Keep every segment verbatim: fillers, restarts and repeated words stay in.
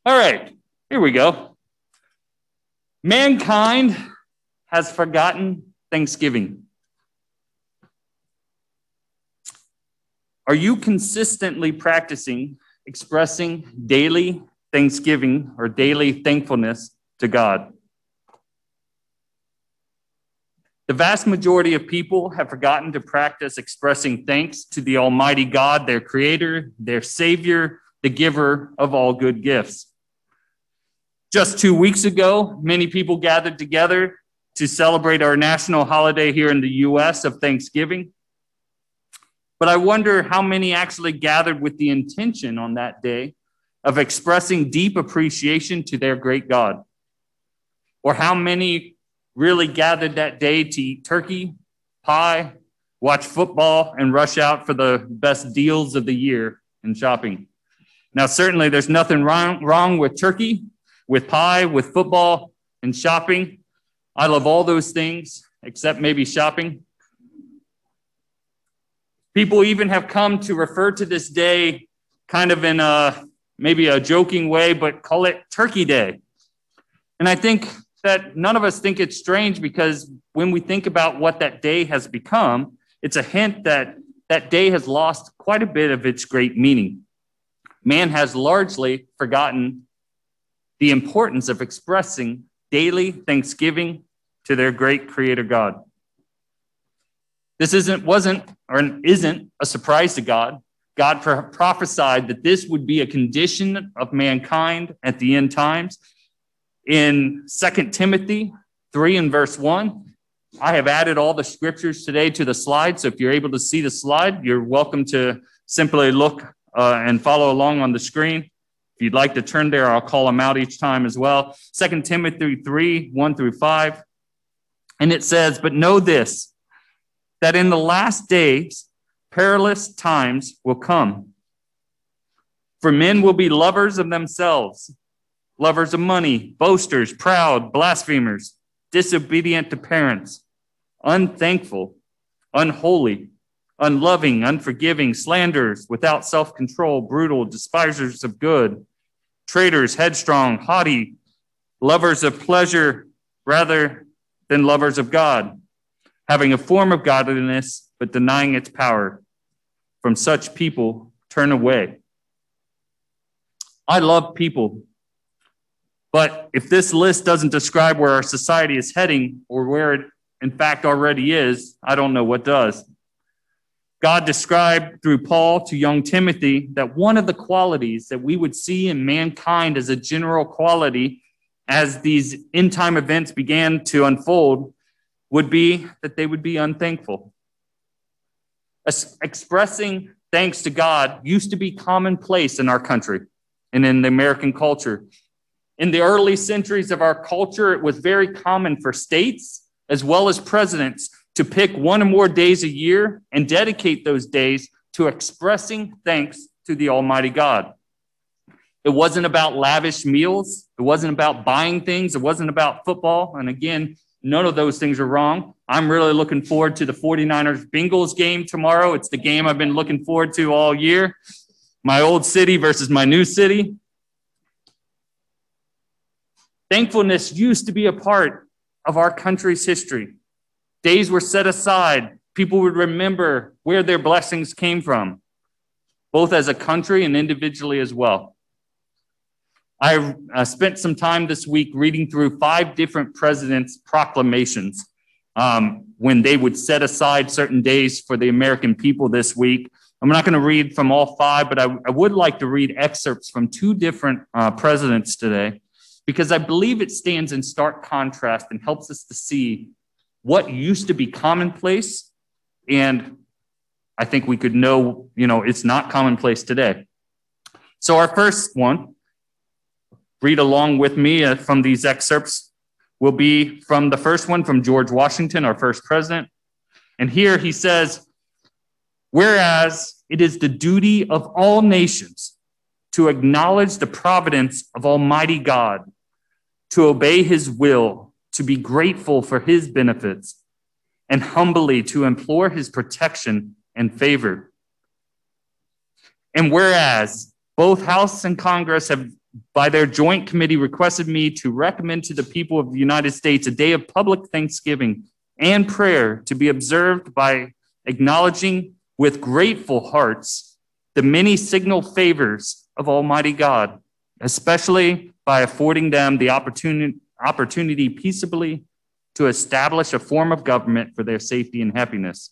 All right, here we go. Mankind has forgotten Thanksgiving. Are you consistently practicing expressing daily thanksgiving or daily thankfulness to God? The vast majority of people have forgotten to practice expressing thanks to the Almighty God, their Creator, their Savior, the giver of all good gifts. Just two weeks ago, many people gathered together to celebrate our national holiday here in the U S of Thanksgiving. But I wonder how many actually gathered with the intention on that day of expressing deep appreciation to their great God, or how many really gathered that day to eat turkey, pie, watch football, and rush out for the best deals of the year in shopping. Now, certainly there's nothing wrong, wrong with turkey, with pie, with football, and shopping. I love all those things, except maybe shopping. People even have come to refer to this day kind of in a, maybe a joking way, but call it Turkey Day. And I think that none of us think it's strange, because when we think about what that day has become, it's a hint that that day has lost quite a bit of its great meaning. Man has largely forgotten the importance of expressing daily thanksgiving to their great Creator God. This isn't, wasn't, or isn't a surprise to God. God pro- prophesied that this would be a condition of mankind at the end times. In Second Timothy three and verse one, I have added all the scriptures today to the slide. So if you're able to see the slide, you're welcome to simply look uh, and follow along on the screen. If you'd like to turn there, I'll call them out each time as well. Second Timothy three, one through five. And it says, "But know this, that in the last days, perilous times will come. For men will be lovers of themselves, lovers of money, boasters, proud, blasphemers, disobedient to parents, unthankful, unholy, unloving, unforgiving, slanderers, without self-control, brutal, despisers of good, traitors, headstrong, haughty, lovers of pleasure rather than lovers of God, having a form of godliness, but denying its power. From such people, turn away." I love people, but if this list doesn't describe where our society is heading, or where it in fact already is, I don't know what does. God described through Paul to young Timothy that one of the qualities that we would see in mankind as a general quality as these end-time events began to unfold would be that they would be unthankful. As expressing thanks to God used to be commonplace in our country and in the American culture. In the early centuries of our culture, it was very common for states as well as presidents to pick one or more days a year and dedicate those days to expressing thanks to the Almighty God. It wasn't about lavish meals. It wasn't about buying things. It wasn't about football. And again, none of those things are wrong. I'm really looking forward to the forty-niners Bengals game tomorrow. It's the game I've been looking forward to all year. My old city versus my new city. Thankfulness used to be a part of our country's history. Days were set aside. People would remember where their blessings came from, both as a country and individually as well. I uh, spent some time this week reading through five different presidents' proclamations um, when they would set aside certain days for the American people this week. I'm not going to read from all five, but I, I would like to read excerpts from two different uh, presidents today, because I believe it stands in stark contrast and helps us to see what used to be commonplace, and I think we could know, you know, it's not commonplace today. So our first one, read along with me uh, from these excerpts, will be from the first one from George Washington, our first president. And here he says, "Whereas it is the duty of all nations to acknowledge the providence of Almighty God, to obey his will, to be grateful for his benefits, and humbly to implore his protection and favor. And whereas both House and Congress have by their joint committee, requested me to recommend to the people of the United States a day of public thanksgiving and prayer to be observed by acknowledging with grateful hearts the many signal favors of Almighty God, especially by affording them the opportunity, opportunity peaceably to establish a form of government for their safety and happiness.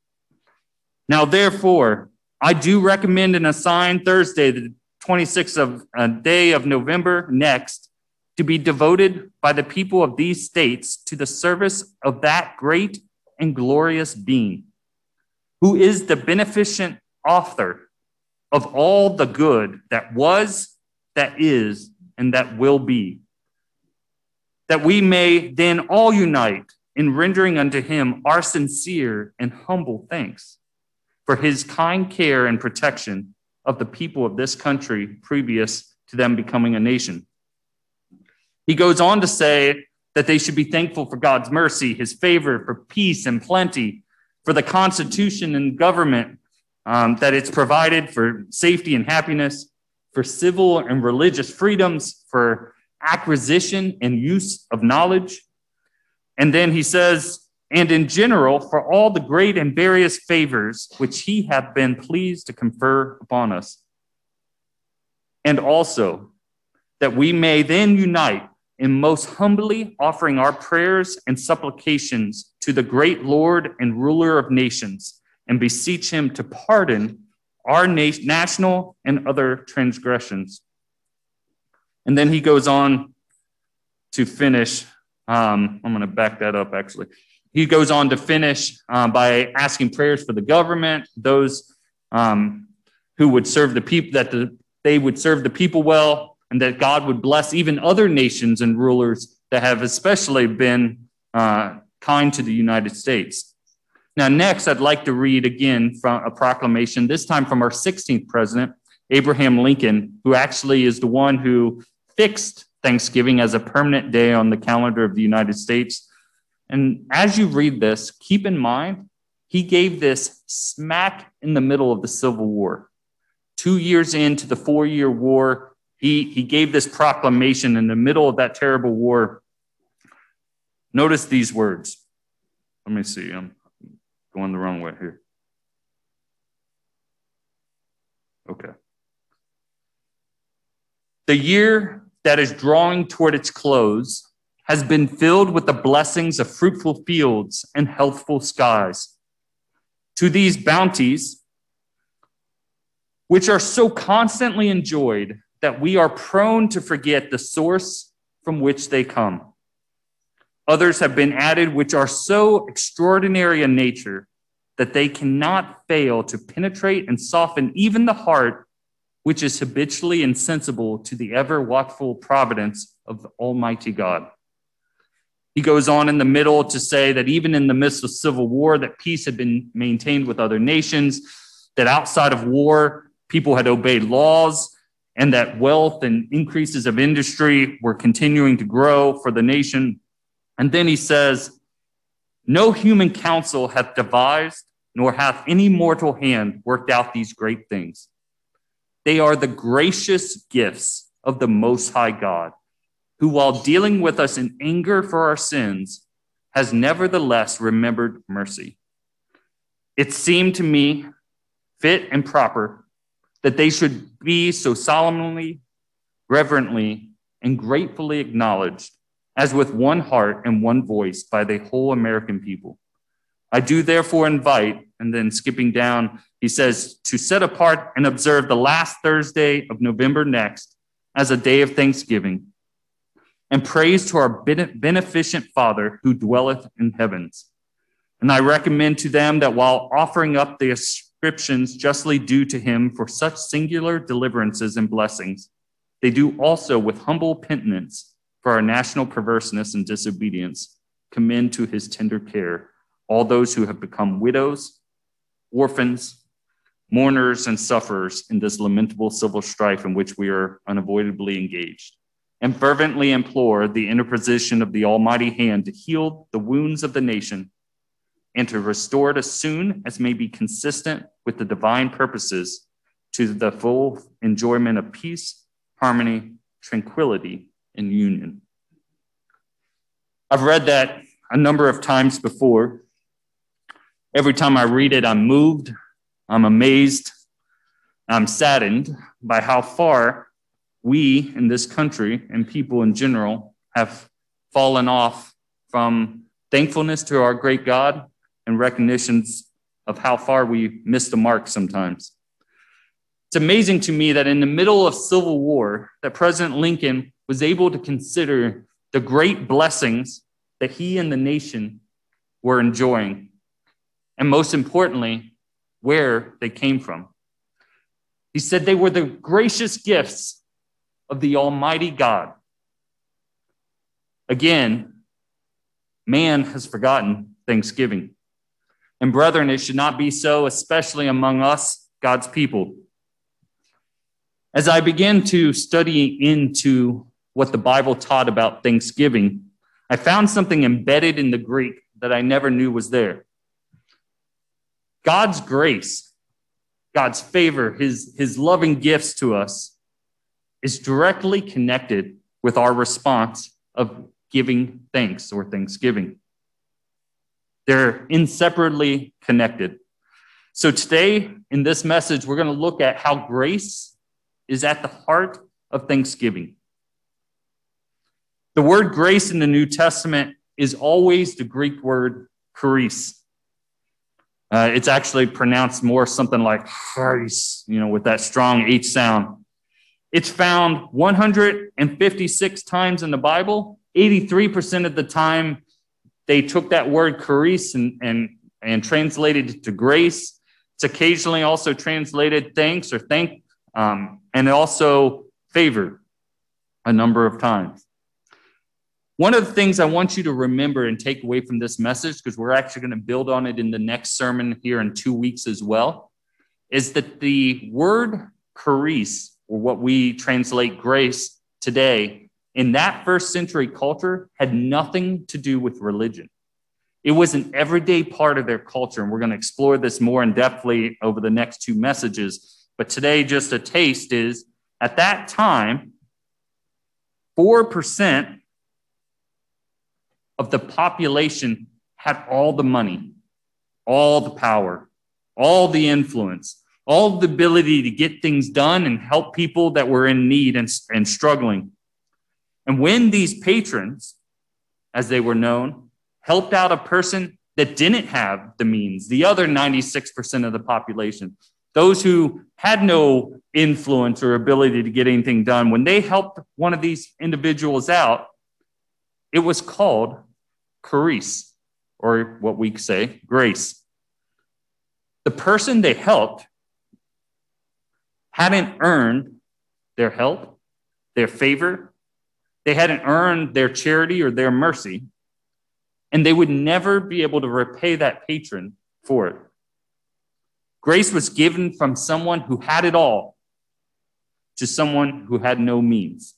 Now, therefore, I do recommend and assign Thursday, the twenty-sixth of a day of November next, to be devoted by the people of these states to the service of that great and glorious being, who is the beneficent author of all the good that was, that is, and that will be, that we may then all unite in rendering unto him our sincere and humble thanks for his kind care and protection of the people of this country previous to them becoming a nation. He goes on to say that they should be thankful for God's mercy, his favor, for peace and plenty, for the Constitution and government, um, that it's provided for safety and happiness, for civil and religious freedoms, for acquisition and use of knowledge. And then he says, and in general, for all the great and various favors which he hath been pleased to confer upon us. And also that we may then unite in most humbly offering our prayers and supplications to the great Lord and ruler of nations, and beseech him to pardon our na- national and other transgressions. And then he goes on to finish. Um, I'm going to back that up, actually. He goes on to finish uh, by asking prayers for the government, those um, who would serve the people, that the, they would serve the people well, and that God would bless even other nations and rulers that have especially been uh, kind to the United States. Now, next, I'd like to read again from a proclamation, this time from our sixteenth president, Abraham Lincoln, who actually is the one who fixed Thanksgiving as a permanent day on the calendar of the United States. And as you read this, keep in mind, he gave this smack in the middle of the Civil War. Two years into the four-year war, he, he gave this proclamation in the middle of that terrible war. Notice these words. Let me see. I'm going the wrong way here. Okay. The year that is drawing toward its close has been filled with the blessings of fruitful fields and healthful skies. To these bounties, which are so constantly enjoyed that we are prone to forget the source from which they come. Others have been added which are so extraordinary in nature that they cannot fail to penetrate and soften even the heart which is habitually insensible to the ever-watchful providence of the Almighty God. He goes on in the middle to say that even in the midst of civil war, that peace had been maintained with other nations, that outside of war, people had obeyed laws, and that wealth and increases of industry were continuing to grow for the nation. And then he says, no human counsel hath devised, nor hath any mortal hand worked out these great things. They are the gracious gifts of the Most High God, who, while dealing with us in anger for our sins, has nevertheless remembered mercy. It seemed to me fit and proper that they should be so solemnly, reverently, and gratefully acknowledged, as with one heart and one voice by the whole American people. I do therefore invite, and then skipping down, he says, to set apart and observe the last Thursday of November next as a day of thanksgiving, and praise to our beneficent Father who dwelleth in heavens. And I recommend to them that while offering up the ascriptions justly due to him for such singular deliverances and blessings, they do also with humble penitence for our national perverseness and disobedience, commend to his tender care all those who have become widows, orphans, mourners, and sufferers in this lamentable civil strife in which we are unavoidably engaged, and fervently implore the interposition of the Almighty hand to heal the wounds of the nation and to restore it as soon as may be consistent with the divine purposes to the full enjoyment of peace, harmony, tranquility, and union. I've read that a number of times before. Every time I read it, I'm moved, I'm amazed, I'm saddened by how far we in this country and people in general have fallen off from thankfulness to our great God and recognitions of how far we missed the mark sometimes. It's amazing to me that in the middle of Civil War, that President Lincoln was able to consider the great blessings that he and the nation were enjoying, and most importantly, where they came from. He said they were the gracious gifts of the Almighty God. Again, man has forgotten Thanksgiving. And brethren, it should not be so, especially among us, God's people. As I began to study into what the Bible taught about Thanksgiving, I found something embedded in the Greek that I never knew was there. God's grace, God's favor, his, his loving gifts to us is directly connected with our response of giving thanks or thanksgiving. They're inseparably connected. So today, in this message, we're going to look at how grace is at the heart of thanksgiving. The word grace in the New Testament is always the Greek word charis. Uh, it's actually pronounced more something like charis, you know, with that strong H sound. It's found one hundred fifty-six times in the Bible. eighty-three percent of the time, they took that word charis and, and, and translated it to grace. It's occasionally also translated thanks or thank, um, and also favor a number of times. One of the things I want you to remember and take away from this message, because we're actually going to build on it in the next sermon here in two weeks as well, is that the word charis, or what we translate grace today, in that first century culture had nothing to do with religion. It was an everyday part of their culture, and we're going to explore this more in depthly over the next two messages. But today, just a taste is, at that time, four percent of the population had all the money, all the power, all the influence, all the ability to get things done and help people that were in need and, and struggling. And when these patrons, as they were known, helped out a person that didn't have the means, the other ninety-six percent of the population, those who had no influence or ability to get anything done, when they helped one of these individuals out, it was called charis, or what we say, grace. The person they helped hadn't earned their help, their favor. They hadn't earned their charity or their mercy, and they would never be able to repay that patron for it. Grace was given from someone who had it all to someone who had no means.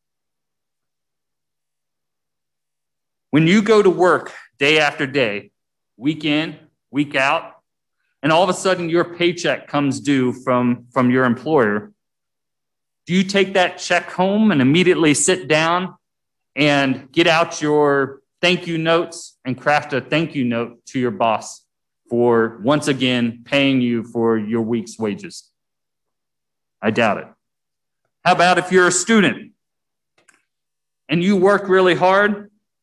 When you go to work day after day, week in, week out, and all of a sudden your paycheck comes due from, from your employer, do you take that check home and immediately sit down and get out your thank you notes and craft a thank you note to your boss for once again paying you for your week's wages? I doubt it. How about if you're a student and you work really hard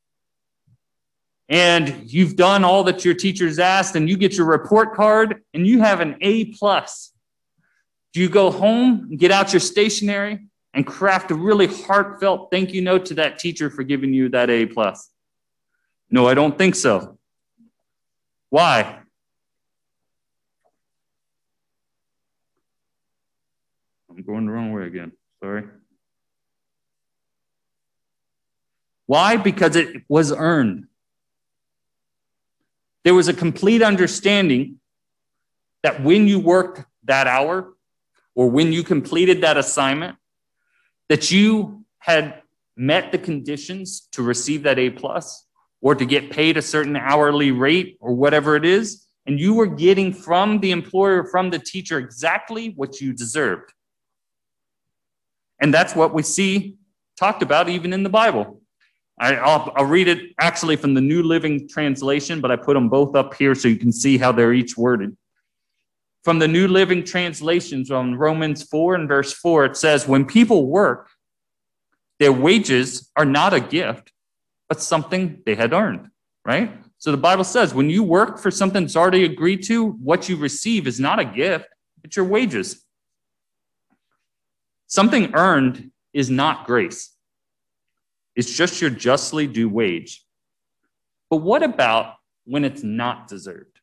and you've done all that your teachers asked and you get your report card and you have an A plus? Do you go home and get out your stationery and craft a really heartfelt thank you note to that teacher for giving you that A plus? No, I don't think so. Why? I'm going the wrong way again. Sorry. Why? Because it was earned. There was a complete understanding that when you worked that hour or when you completed that assignment, that you had met the conditions to receive that A plus or to get paid a certain hourly rate or whatever it is, and you were getting from the employer, from the teacher, exactly what you deserved. And that's what we see talked about even in the Bible. I, I'll, I'll read it actually from the New Living Translation, but I put them both up here so you can see how they're each worded. From the New Living Translations on Romans four and verse four, it says, when people work, their wages are not a gift, but something they had earned, right? So the Bible says when you work for something that's already agreed to, what you receive is not a gift, it's your wages. Something earned is not grace. It's just your justly due wage. But what about when it's not deserved?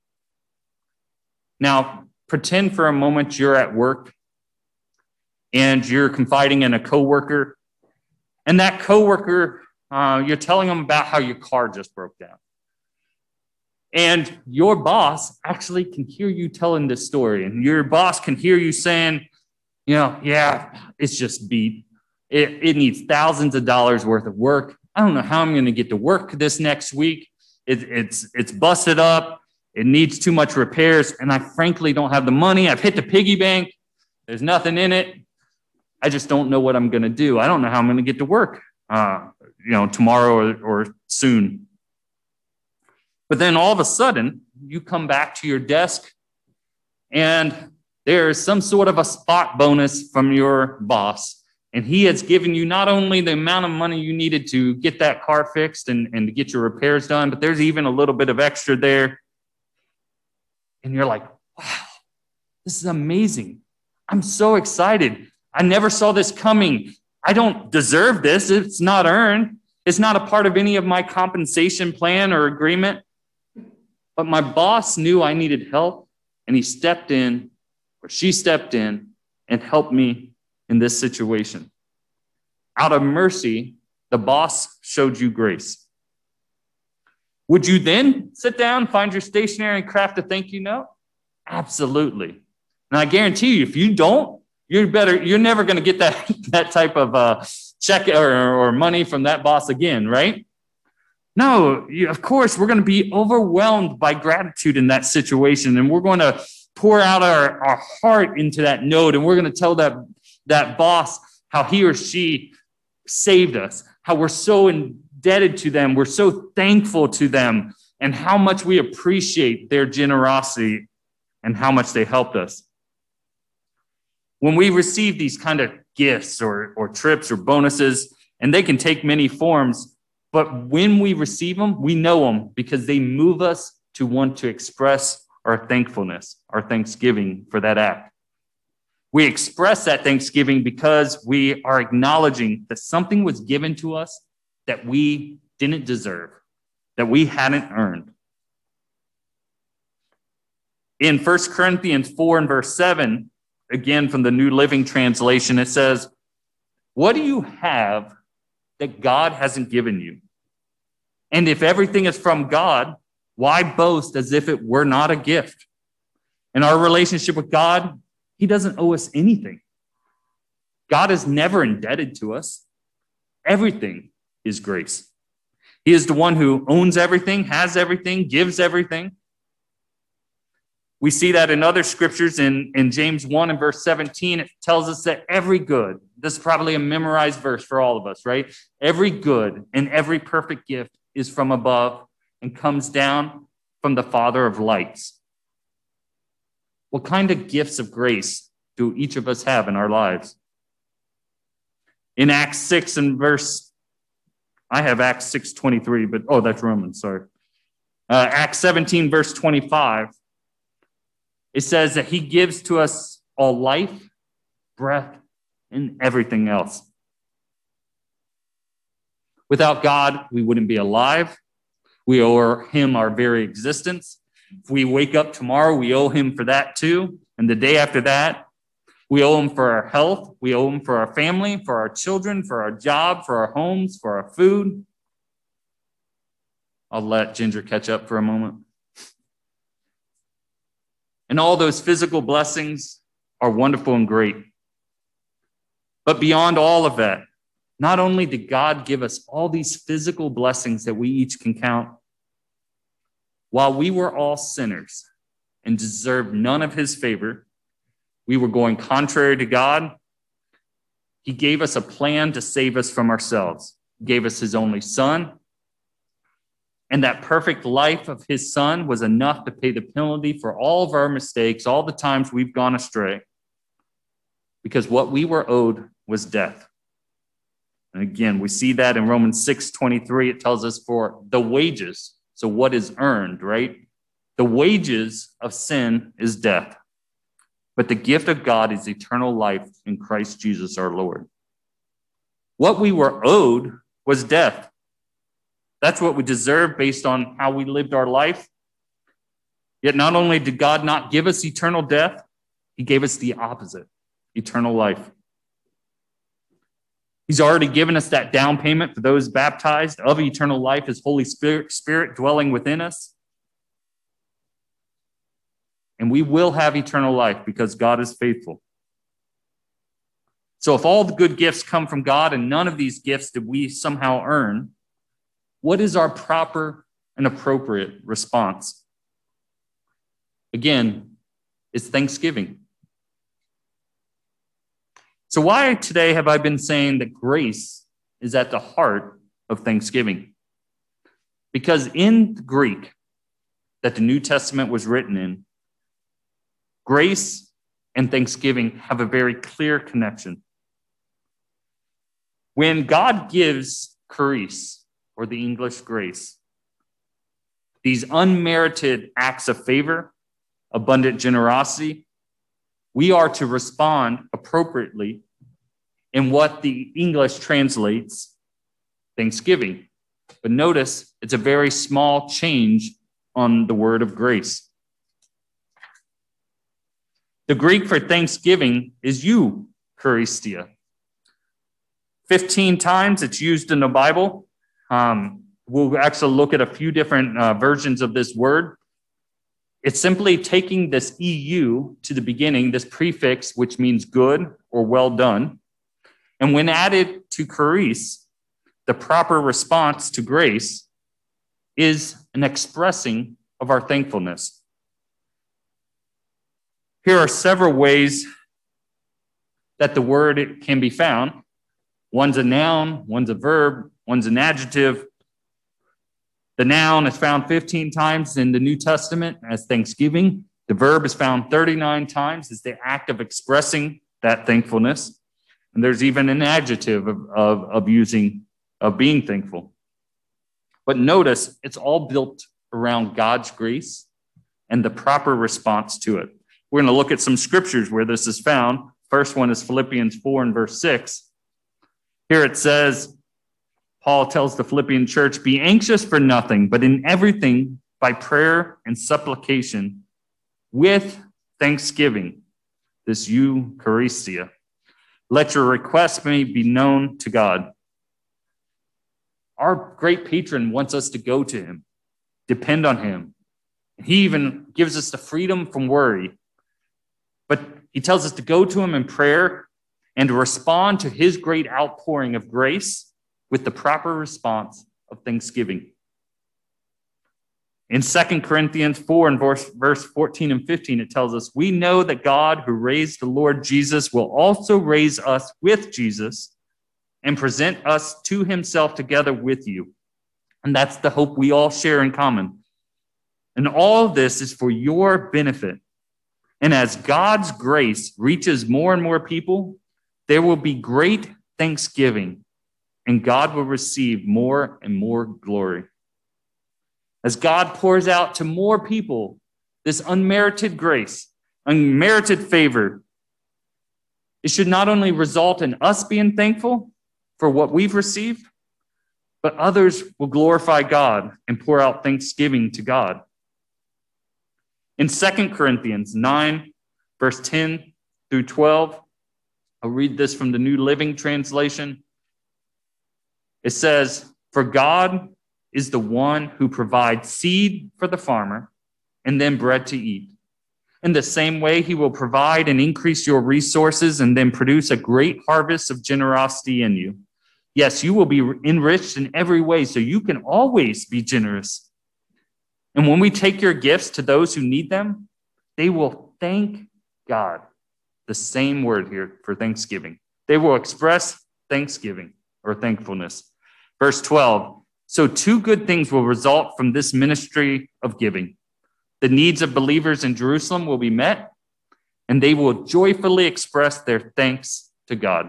Now, pretend for a moment you're at work and you're confiding in a coworker, and that coworker, uh, you're telling them about how your car just broke down. And your boss actually can hear you telling this story, and your boss can hear you saying, you know, yeah, it's just beat. It, it needs thousands of dollars worth of work. I don't know how I'm going to get to work this next week. It, it's, it's busted up. It needs too much repairs, and I frankly don't have the money. I've hit the piggy bank. There's nothing in it. I just don't know what I'm going to do. I don't know how I'm going to get to work, uh, you know, tomorrow or, or soon. But then all of a sudden, you come back to your desk, and there's some sort of a spot bonus from your boss. And he has given you not only the amount of money you needed to get that car fixed and, and to get your repairs done, but there's even a little bit of extra there. And you're like, wow, this is amazing. I'm so excited. I never saw this coming. I don't deserve this. It's not earned. It's not a part of any of my compensation plan or agreement. But my boss knew I needed help, and he stepped in, or she stepped in, and helped me in this situation. Out of mercy, the boss showed you grace. Would you then sit down, find your stationery, and craft a thank you note? Absolutely. And I guarantee you, if you don't, you're better. You're never going to get that, that type of uh, check or, or money from that boss again, right? No, you, of course, we're going to be overwhelmed by gratitude in that situation, and we're going to pour out our, our heart into that note, and we're going to tell that, that boss how he or she saved us, how we're so indebted to them, we're so thankful to them, and how much we appreciate their generosity and how much they helped us. When we receive these kind of gifts or, or trips or bonuses, and they can take many forms, but when we receive them, we know them because they move us to want to express our thankfulness, our thanksgiving for that act. We express that thanksgiving because we are acknowledging that something was given to us that we didn't deserve, that we hadn't earned. In First Corinthians four and verse seven, again from the New Living Translation, it says, what do you have that God hasn't given you? And if everything is from God, why boast as if it were not a gift? In our relationship with God, he doesn't owe us anything. God is never indebted to us. Everything is grace. He is the one who owns everything, has everything, gives everything. We see that in other scriptures. In, in James one and verse seventeen, it tells us that every good, this is probably a memorized verse for all of us, right? Every good and every perfect gift is from above and comes down from the Father of lights. What kind of gifts of grace do each of us have in our lives? In Acts six and verse, I have Acts six twenty-three, but oh, that's Romans, sorry. Uh, Acts seventeen, verse twenty-five. It says that he gives to us all life, breath, and everything else. Without God, we wouldn't be alive. We owe him our very existence. If we wake up tomorrow, we owe him for that too. And the day after that, we owe him for our health. We owe him for our family, for our children, for our job, for our homes, for our food. I'll let Ginger catch up for a moment. And all those physical blessings are wonderful and great. But beyond all of that, not only did God give us all these physical blessings that we each can count, while we were all sinners and deserved none of his favor, we were going contrary to God, He gave us a plan to save us from ourselves. He gave us his only son. And that perfect life of his son was enough to pay the penalty for all of our mistakes, all the times we've gone astray. Because what we were owed was death. And again, we see that in Romans six twenty-three. It tells us for the wages. So what is earned, right? The wages of sin is death. But the gift of God is eternal life in Christ Jesus our Lord. What we were owed was death. That's what we deserve based on how we lived our life. Yet not only did God not give us eternal death, he gave us the opposite, eternal life. He's already given us that down payment for those baptized of eternal life, his Holy Spirit, Spirit dwelling within us. And we will have eternal life because God is faithful. So if all the good gifts come from God and none of these gifts did we somehow earn, what is our proper and appropriate response? Again, it's thanksgiving. So why today have I been saying that grace is at the heart of thanksgiving? Because in the Greek that the New Testament was written in, grace and thanksgiving have a very clear connection. When God gives charis, or the English grace, these unmerited acts of favor, abundant generosity, we are to respond appropriately in what the English translates thanksgiving. But notice it's a very small change on the word of grace. The Greek for thanksgiving is Eucharistia. Fifteen times it's used in the Bible. Um, we'll actually look at a few different uh, versions of this word. It's simply taking this E U to the beginning, this prefix, which means good or well done. And when added to charis, the proper response to grace is an expressing of our thankfulness. Here are several ways that the word can be found. One's a noun, one's a verb, one's an adjective. The noun is found fifteen times in the New Testament as thanksgiving. The verb is found thirty-nine times as the act of expressing that thankfulness. And there's even an adjective of, of, of using, of being thankful. But notice, it's all built around God's grace and the proper response to it. We're going to look at some scriptures where this is found. First one is Philippians four and verse six. Here it says, Paul tells the Philippian church, be anxious for nothing, but in everything by prayer and supplication with thanksgiving, this Eucharistia. Let your requests may be known to God. Our great patron wants us to go to him, depend on him. He even gives us the freedom from worry. But he tells us to go to him in prayer and to respond to his great outpouring of grace with the proper response of thanksgiving. In Second Corinthians four and verse, verse fourteen and fifteen, it tells us, we know that God who raised the Lord Jesus will also raise us with Jesus and present us to himself together with you. And that's the hope we all share in common. And all of this is for your benefit. And as God's grace reaches more and more people, there will be great thanksgiving, and God will receive more and more glory. As God pours out to more people this unmerited grace, unmerited favor, it should not only result in us being thankful for what we've received, but others will glorify God and pour out thanksgiving to God. In Second Corinthians nine, verse ten through twelve, I'll read this from the New Living Translation. It says, for God is the one who provides seed for the farmer and then bread to eat. In the same way, he will provide and increase your resources and then produce a great harvest of generosity in you. Yes, you will be enriched in every way, so you can always be generous. And when we take your gifts to those who need them, they will thank God. The same word here for thanksgiving. they will express thanksgiving or thankfulness. Verse twelve, so two good things will result from this ministry of giving. The needs of believers in Jerusalem will be met, and they will joyfully express their thanks to God.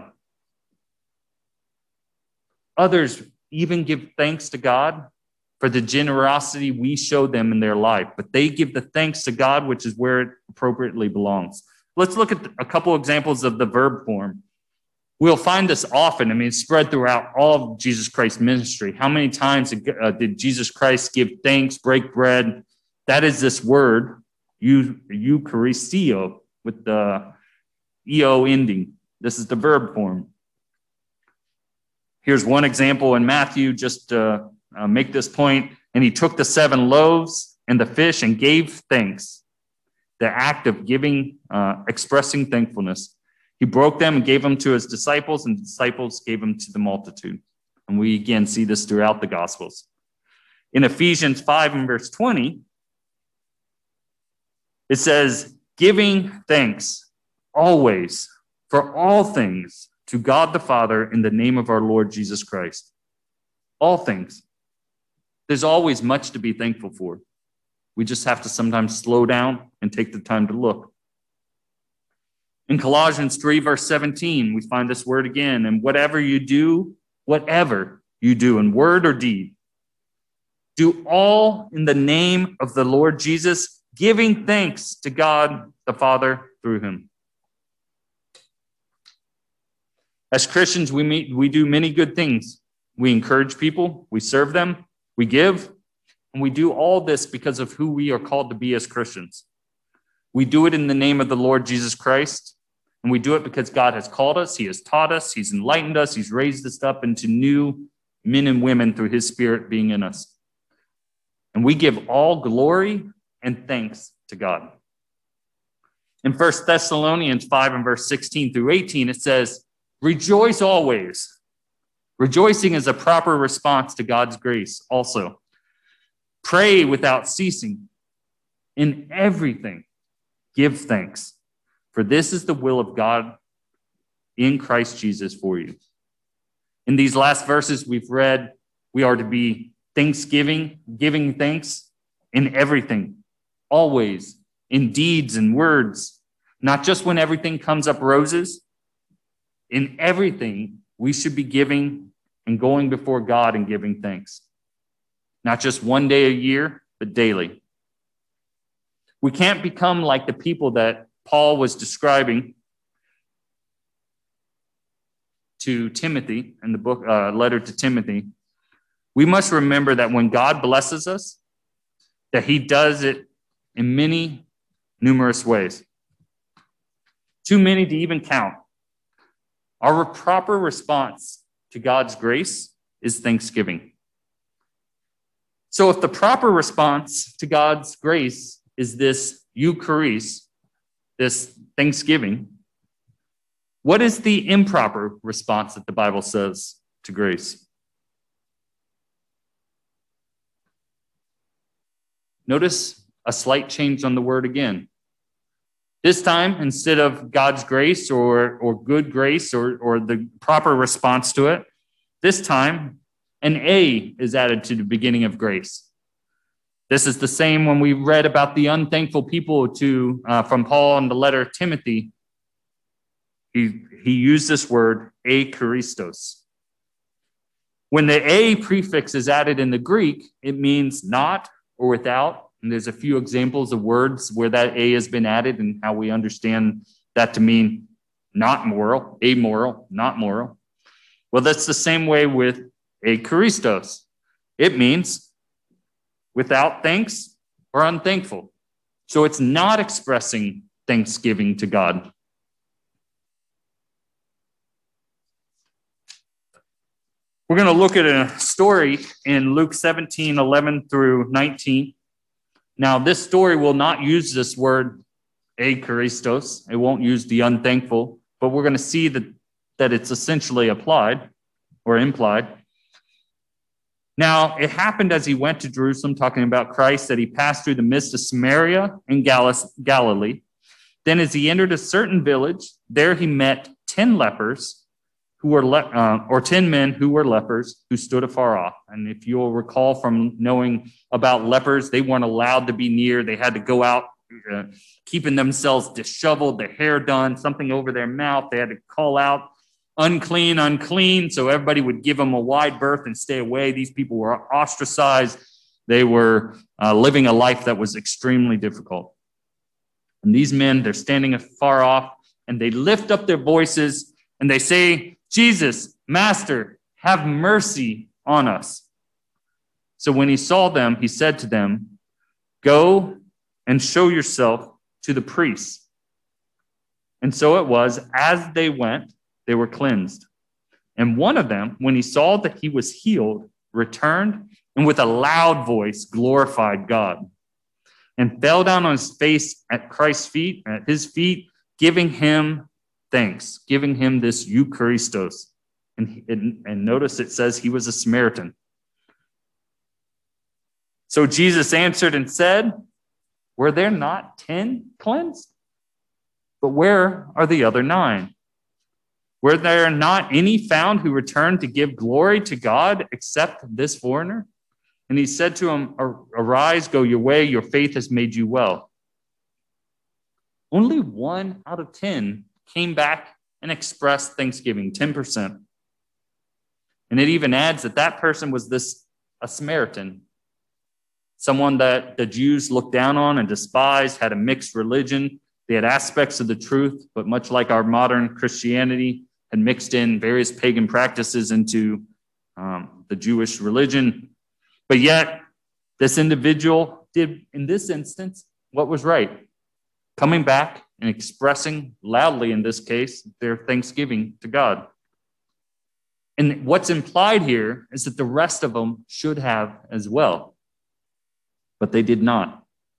Others even give thanks to God for the generosity we show them in their life, but they give the thanks to God, which is where it appropriately belongs. Let's look at a couple examples of the verb form. We'll find this often. I mean, it's spread throughout all of Jesus Christ's ministry. How many times did Jesus Christ give thanks, break bread? That is this word, eucharistio, with the eo ending. This is the verb form. Here's one example in Matthew, just to uh, make this point. And he took the seven loaves and the fish and gave thanks. The act of giving, uh, expressing thankfulness. He broke them and gave them to his disciples, and the disciples gave them to the multitude. And we again see this throughout the Gospels. In Ephesians five and verse twenty, it says, giving thanks always for all things to God the Father in the name of our Lord Jesus Christ. All things. There's always much to be thankful for. We just have to sometimes slow down and take the time to look. In Colossians three, verse seventeen, we find this word again. And whatever you do, whatever you do in word or deed, do all in the name of the Lord Jesus, giving thanks to God the Father through him. As Christians, we meet, we do many good things. We encourage people, we serve them, we give, and we do all this because of who we are called to be as Christians. We do it in the name of the Lord Jesus Christ, and we do it because God has called us, he has taught us, he's enlightened us, he's raised us up into new men and women through his Spirit being in us. And we give all glory and thanks to God. In First Thessalonians five and verse sixteen through eighteen, it says, rejoice always. Rejoicing is a proper response to God's grace also. Pray without ceasing. In everything, give thanks. For this is the will of God in Christ Jesus for you. In these last verses we've read, we are to be thanksgiving, giving thanks in everything, always, in deeds and words, not just when everything comes up roses. In everything, we should be giving and going before God and giving thanks. Not just one day a year, but daily. We can't become like the people that Paul was describing to Timothy in the book, uh, letter to Timothy. We must remember that when God blesses us, that he does it in many, numerous ways. Too many to even count. Our proper response to God's grace is thanksgiving. So if the proper response to God's grace is this Eucharist, this thanksgiving, what is the improper response that the Bible says to grace? Notice a slight change on the word again. This time, instead of God's grace or, or good grace or, or the proper response to it, this time an A is added to the beginning of grace. This is the same when we read about the unthankful people to uh, from Paul in the letter of Timothy. He, he used this word, akaristos. When the A prefix is added in the Greek, it means not or without. And there's a few examples of words where that A has been added and how we understand that to mean not moral, amoral, not moral. Well, that's the same way with akaristos. It means without thanks or unthankful. So it's not expressing thanksgiving to God. We're going to look at a story in Luke seventeen, eleven through nineteen. Now, this story will not use this word akaristos. It won't use the unthankful, but we're going to see that, that it's essentially applied or implied. Now, it happened as he went to Jerusalem, talking about Christ, that he passed through the midst of Samaria and Galilee. Then as he entered a certain village, there he met ten lepers who were, le- uh, or ten men who were lepers who stood afar off. And if you'll recall from knowing about lepers, they weren't allowed to be near. They had to go out, uh, keeping themselves disheveled, their hair done, something over their mouth. They had to call out, unclean, unclean. So everybody would give them a wide berth and stay away. These people were ostracized. They were uh, living a life that was extremely difficult. And these men, they're standing afar off, and they lift up their voices, and they say, Jesus, Master, have mercy on us. So when he saw them, he said to them, go and show yourself to the priests. And so it was, as they went, they were cleansed. And one of them, when he saw that he was healed, returned and with a loud voice glorified God and fell down on his face at Christ's feet, at his feet, giving him thanks, giving him this Eucharistos. And, and, and notice it says he was a Samaritan. So Jesus answered and said, were there not ten cleansed? But where are the other nine? Were there not any found who returned to give glory to God except this foreigner? And he said to him, arise, go your way, your faith has made you well. Only one out of ten came back and expressed thanksgiving, ten percent. And it even adds that that person was this a Samaritan, someone that the Jews looked down on and despised, had a mixed religion. They had aspects of the truth, but much like our modern Christianity, had mixed in various pagan practices into um, the Jewish religion. But yet, this individual did, in this instance, what was right, coming back and expressing loudly, in this case, their thanksgiving to God. And what's implied here is that the rest of them should have as well, but they did not.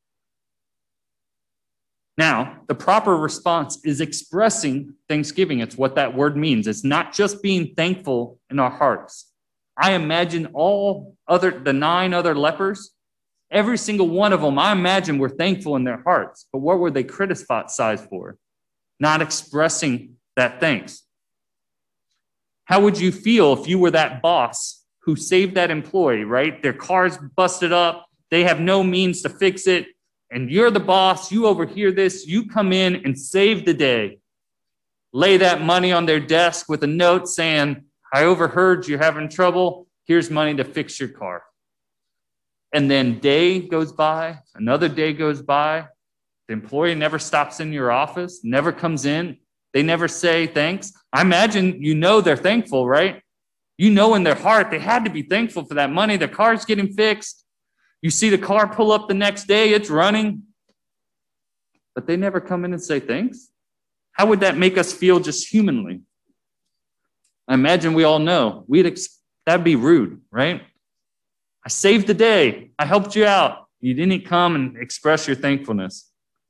Now, the proper response is expressing thanksgiving. It's what that word means. It's not just being thankful in our hearts. I imagine all other, the nine other lepers, every single one of them, I imagine were thankful in their hearts. But what were they criticized for? Not expressing that thanks. How would you feel if you were that boss who saved that employee, right? Their car's busted up. They have no means to fix it. And you're the boss, you overhear this, you come in and save the day. Lay that money on their desk with a note saying, I overheard you're having trouble. Here's money to fix your car. And then day goes by, another day goes by. The employee never stops in your office, never comes in. They never say thanks. I imagine you know they're thankful, right? You know in their heart they had to be thankful for that money. Their car's getting fixed. You see the car pull up the next day, it's running, but they never come in and say thanks. How would that make us feel just humanly? I imagine we all know we'd ex- that'd be rude, right? I saved the day. I helped you out. You didn't come and express your thankfulness.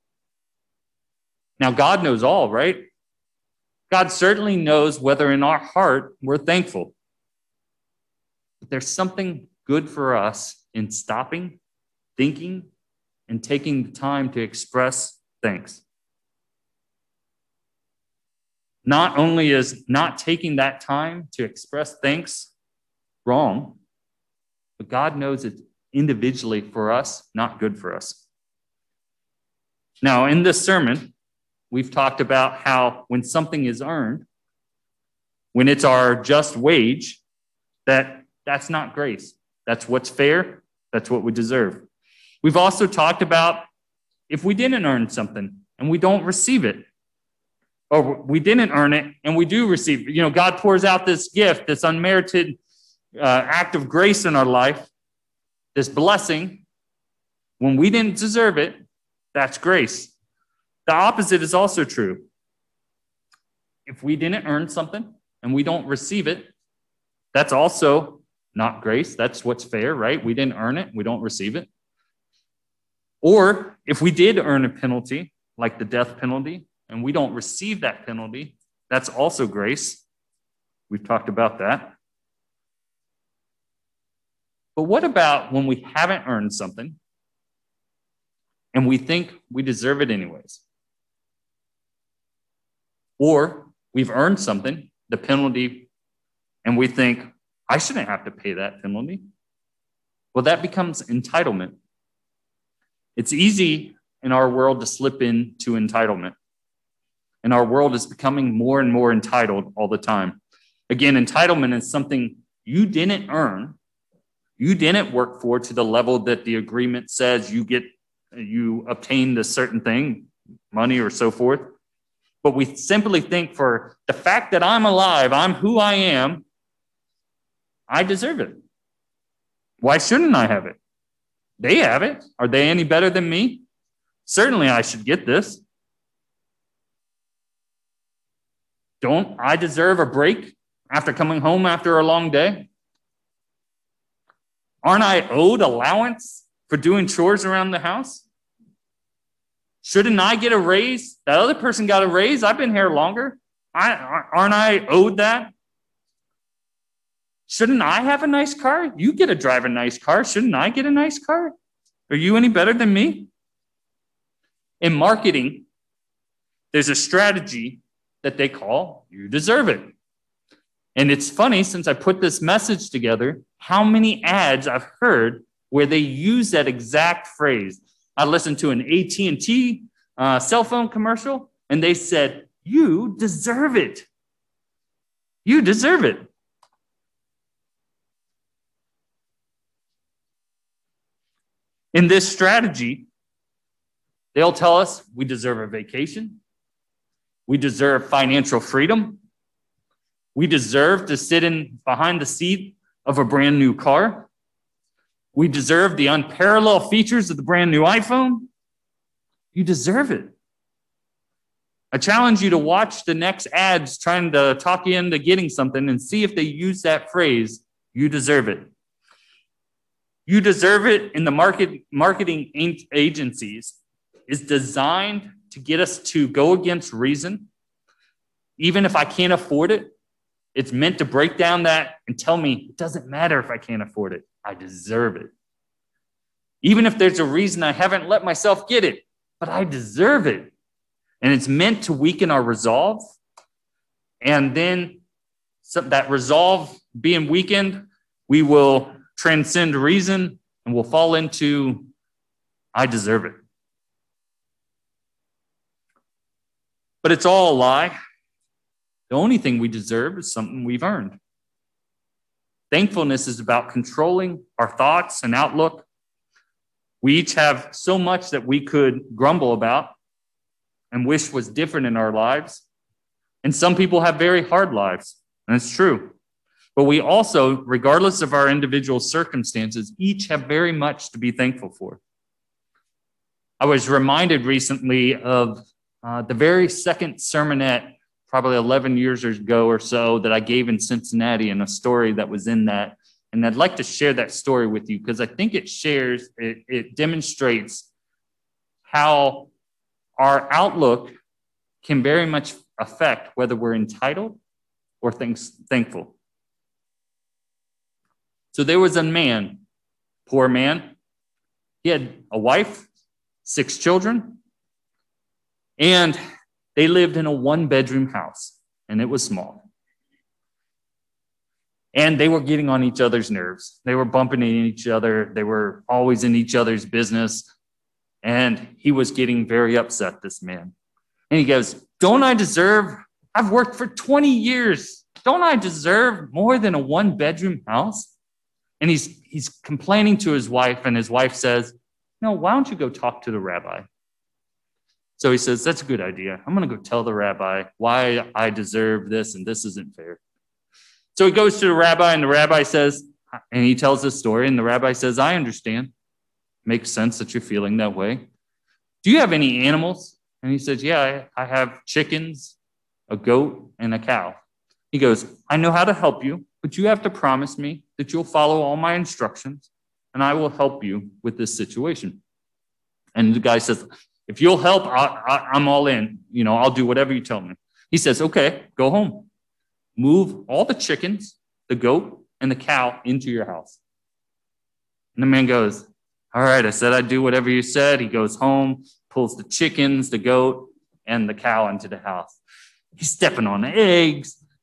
Now, God knows all, right? God certainly knows whether in our heart we're thankful. But there's something good for us in stopping, thinking, and taking the time to express thanks. Not only is not taking that time to express thanks wrong, but God knows it's individually for us, not good for us. Now, in this sermon, we've talked about how when something is earned, when it's our just wage, that that's not grace. That's what's fair. That's what we deserve. We've also talked about if we didn't earn something and we don't receive it, or we didn't earn it and we do receive it. You know, God pours out this gift, this unmerited uh, act of grace in our life, this blessing. When we didn't deserve it, that's grace. The opposite is also true. If we didn't earn something and we don't receive it, that's also not grace. That's what's fair, right? We didn't earn it. We don't receive it. Or if we did earn a penalty, like the death penalty, and we don't receive that penalty, that's also grace. We've talked about that. But what about when we haven't earned something and we think we deserve it anyways? Or we've earned something, the penalty And we think, I shouldn't have to pay that penalty. Well, that becomes entitlement. It's easy in our world to slip into entitlement. And our world is becoming more and more entitled all the time. Again, entitlement is something you didn't earn, you didn't work for to the level that the agreement says you get, you obtained a certain thing, money or so forth. But we simply think for the fact that I'm alive, I'm who I am, I deserve it. Why shouldn't I have it? They have it. Are they any better than me? Certainly I should get this. Don't I deserve a break after coming home after a long day? Aren't I owed allowance for doing chores around the house? Shouldn't I get a raise? That other person got a raise. I've been here longer. I, aren't I owed that? Shouldn't I have a nice car? You get to drive a nice car. Shouldn't I get a nice car? Are you any better than me? In marketing, there's a strategy that they call you deserve it. And it's funny, since I put this message together, how many ads I've heard where they use that exact phrase. I listened to an A T and T uh, cell phone commercial, and they said, you deserve it. You deserve it. In this strategy, they'll tell us we deserve a vacation. We deserve financial freedom. We deserve to sit in behind the seat of a brand new car. We deserve the unparalleled features of the brand new iPhone. You deserve it. I challenge you to watch the next ads trying to talk you into getting something and see if they use that phrase, you deserve it. You deserve it in the market, marketing agencies is designed to get us to go against reason. Even if I can't afford it, it's meant to break down that and tell me it doesn't matter if I can't afford it. I deserve it. Even if there's a reason I haven't let myself get it, but I deserve it. And it's meant to weaken our resolve. And then that resolve being weakened, we will transcend reason and we'll fall into, I deserve it. But it's all a lie. The only thing we deserve is something we've earned. Thankfulness is about controlling our thoughts and outlook. We each have so much that we could grumble about and wish was different in our lives. And some people have very hard lives, and it's true. But we also, regardless of our individual circumstances, each have very much to be thankful for. I was reminded recently of uh, the very second sermonette, probably eleven years ago or so, that I gave in Cincinnati, and a story that was in that. And I'd like to share that story with you because I think it shares, it, it demonstrates how our outlook can very much affect whether we're entitled or thanks, thankful. So there was a man, poor man. He had a wife, six children, and they lived in a one-bedroom house, and it was small. And they were getting on each other's nerves. They were bumping into each other. They were always in each other's business. And he was getting very upset, this man. And he goes, don't I deserve, I've worked for twenty years. Don't I deserve more than a one-bedroom house? And he's he's complaining to his wife, and his wife says, no, why don't you go talk to the rabbi? So he says, that's a good idea. I'm going to go tell the rabbi why I deserve this, and this isn't fair. So he goes to the rabbi, and the rabbi says, and he tells this story, and the rabbi says, I understand. Makes sense that you're feeling that way. Do you have any animals? And he says, yeah, I, I have chickens, a goat, and a cow. He goes, I know how to help you, but you have to promise me that you'll follow all my instructions, and I will help you with this situation. And the guy says, if you'll help, I, I, I'm all in. You know, I'll do whatever you tell me. He says, okay, go home. Move all the chickens, the goat, and the cow into your house. And the man goes, all right, I said I'd do whatever you said. He goes home, pulls the chickens, the goat, and the cow into the house. He's stepping on the eggs.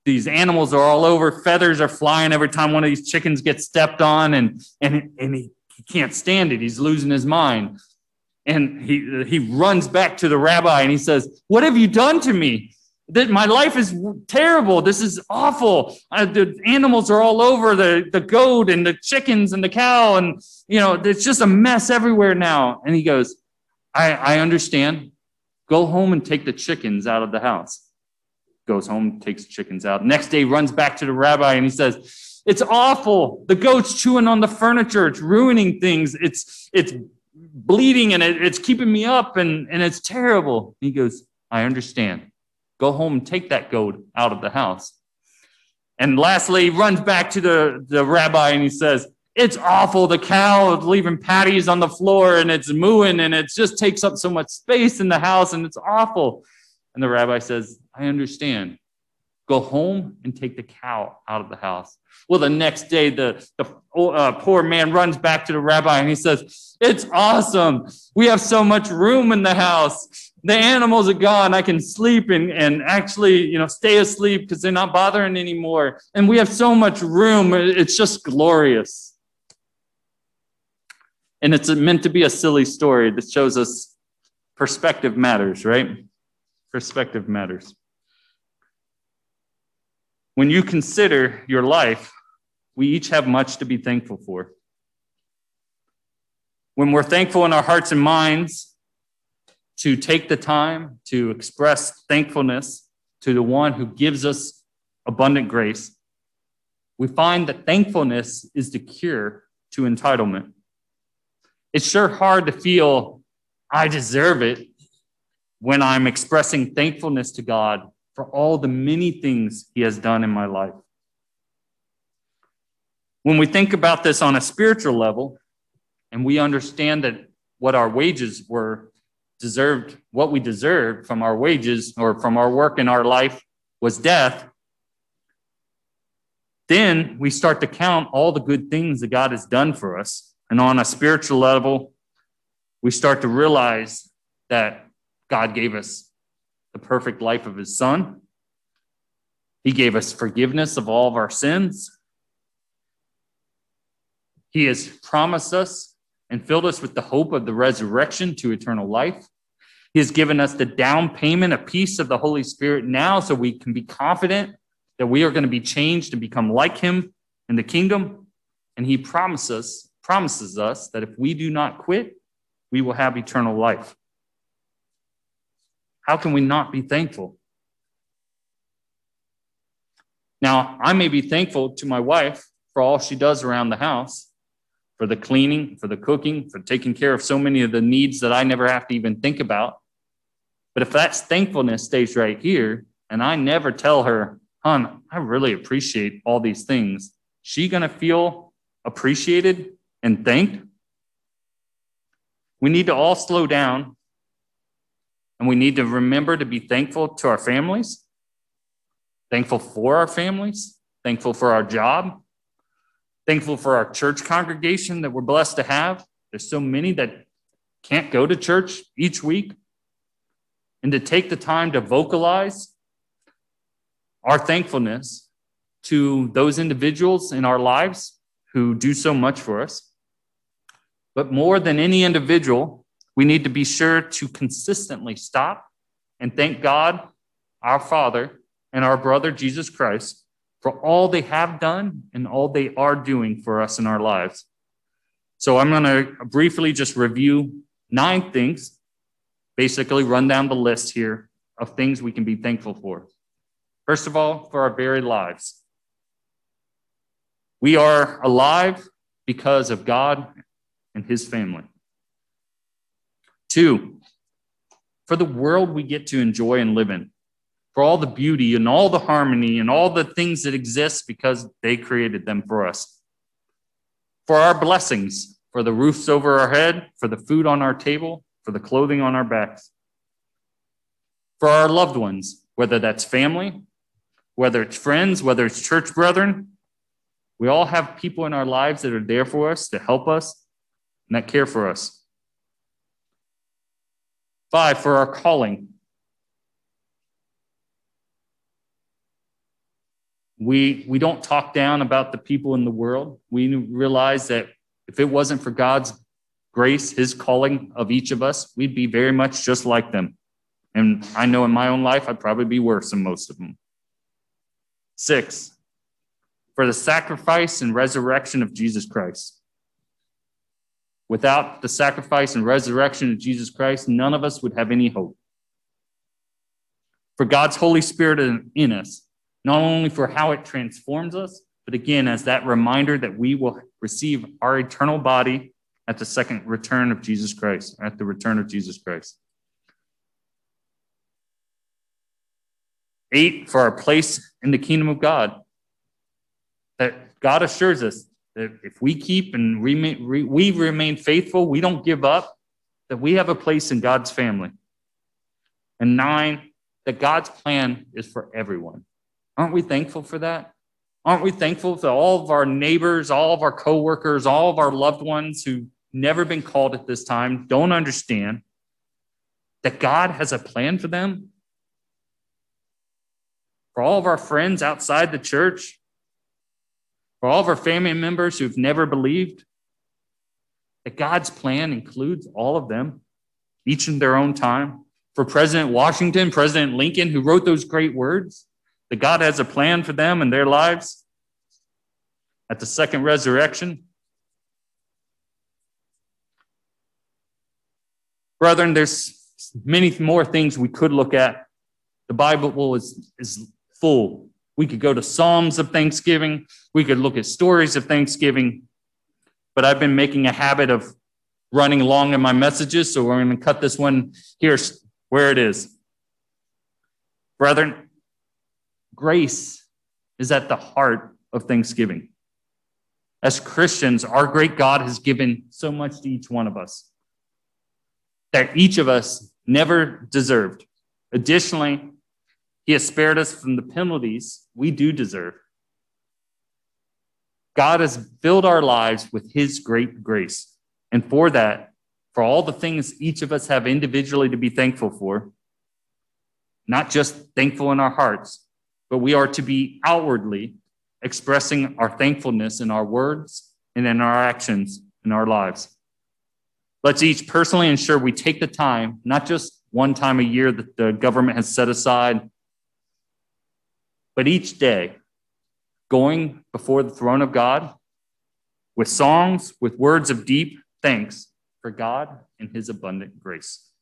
these animals are all over. Feathers are flying every time one of these chickens gets stepped on, and and and he, he can't stand it. He's losing his mind. And he he runs back to the rabbi and he says, "What have you done to me? That my life is terrible. This is awful. Uh, the animals are all over, the, the goat and the chickens and the cow, and you know, it's just a mess everywhere now." And he goes, I, I understand. Go home and take the chickens out of the house." Goes home, takes the chickens out. Next day, runs back to the rabbi and he says, "It's awful. The goat's chewing on the furniture. It's ruining things. It's it's bleeding and it, it's keeping me up and, and it's terrible." He goes, "I understand. Go home and take that goat out of the house." And lastly, he runs back to the, the rabbi and he says, "It's awful. The cow is leaving patties on the floor and it's mooing and it just takes up so much space in the house and it's awful." And the rabbi says, "I understand. Go home and take the cow out of the house." Well, the next day, the, the uh, poor man runs back to the rabbi and he says, "It's awesome. We have so much room in the house. The animals are gone. I can sleep and, and actually, you know, stay asleep because they're not bothering anymore. And we have so much room. It's just glorious." And it's meant to be a silly story that shows us perspective matters, right? Perspective matters. When you consider your life, we each have much to be thankful for. When we're thankful in our hearts and minds to take the time to express thankfulness to the one who gives us abundant grace, we find that thankfulness is the cure to entitlement. It's sure hard to feel I deserve it when I'm expressing thankfulness to God for all the many things he has done in my life. When we think about this on a spiritual level, and we understand that what our wages were deserved, what we deserved from our wages or from our work in our life was death, then we start to count all the good things that God has done for us. And on a spiritual level, we start to realize that God gave us the perfect life of his son. He gave us forgiveness of all of our sins. He has promised us and filled us with the hope of the resurrection to eternal life. He has given us the down payment, a piece of the Holy Spirit now, so we can be confident that we are going to be changed and become like him in the kingdom. And he promises, promises us that if we do not quit, we will have eternal life. How can we not be thankful? Now, I may be thankful to my wife for all she does around the house, for the cleaning, for the cooking, for taking care of so many of the needs that I never have to even think about. But if that thankfulness stays right here, and I never tell her, "Hon, I really appreciate all these things," she gonna feel appreciated and thanked? We need to all slow down, and we need to remember to be thankful to our families, thankful for our families, thankful for our job, thankful for our church congregation that we're blessed to have. There's so many that can't go to church each week. And to take the time to vocalize our thankfulness to those individuals in our lives who do so much for us. But more than any individual, we need to be sure to consistently stop and thank God, our Father, and our brother, Jesus Christ, for all they have done and all they are doing for us in our lives. So I'm going to briefly just review nine things, basically run down the list here of things we can be thankful for. First of all, for our very lives. We are alive because of God and his family. Two, for the world we get to enjoy and live in, for all the beauty and all the harmony and all the things that exist because they created them for us. For our blessings, for the roofs over our head, for the food on our table, for the clothing on our backs. For our loved ones, whether that's family, whether it's friends, whether it's church brethren, we all have people in our lives that are there for us, to help us, and that care for us. Five, for our calling. We, we don't talk down about the people in the world. We realize that if it wasn't for God's grace, his calling of each of us, we'd be very much just like them. And I know in my own life, I'd probably be worse than most of them. Six, for the sacrifice and resurrection of Jesus Christ. Without the sacrifice and resurrection of Jesus Christ, none of us would have any hope. For God's Holy Spirit in us, not only for how it transforms us, but again, as that reminder that we will receive our eternal body at the second return of Jesus Christ, at the return of Jesus Christ. Eight, for our place in the kingdom of God. That God assures us that if we keep and remain, we remain faithful, we don't give up, that we have a place in God's family. And nine, that God's plan is for everyone. Aren't we thankful for that? Aren't we thankful for all of our neighbors, all of our coworkers, all of our loved ones who've never been called at this time, don't understand that God has a plan for them? For all of our friends outside the church, for all of our family members who've never believed, that God's plan includes all of them, each in their own time. For President Washington, President Lincoln, who wrote those great words, that God has a plan for them and their lives at the second resurrection. Brethren, there's many more things we could look at. The Bible is, is full. We could go to Psalms of Thanksgiving. We could look at stories of Thanksgiving. But I've been making a habit of running long in my messages, so we're going to cut this one here where it is. Brethren, grace is at the heart of Thanksgiving. As Christians, our great God has given so much to each one of us that each of us never deserved. Additionally, he has spared us from the penalties we do deserve. God has filled our lives with his great grace. And for that, for all the things each of us have individually to be thankful for, not just thankful in our hearts, but we are to be outwardly expressing our thankfulness in our words and in our actions in our lives. Let's each personally ensure we take the time, not just one time a year that the government has set aside, but each day, going before the throne of God with songs, with words of deep thanks for God and his abundant grace.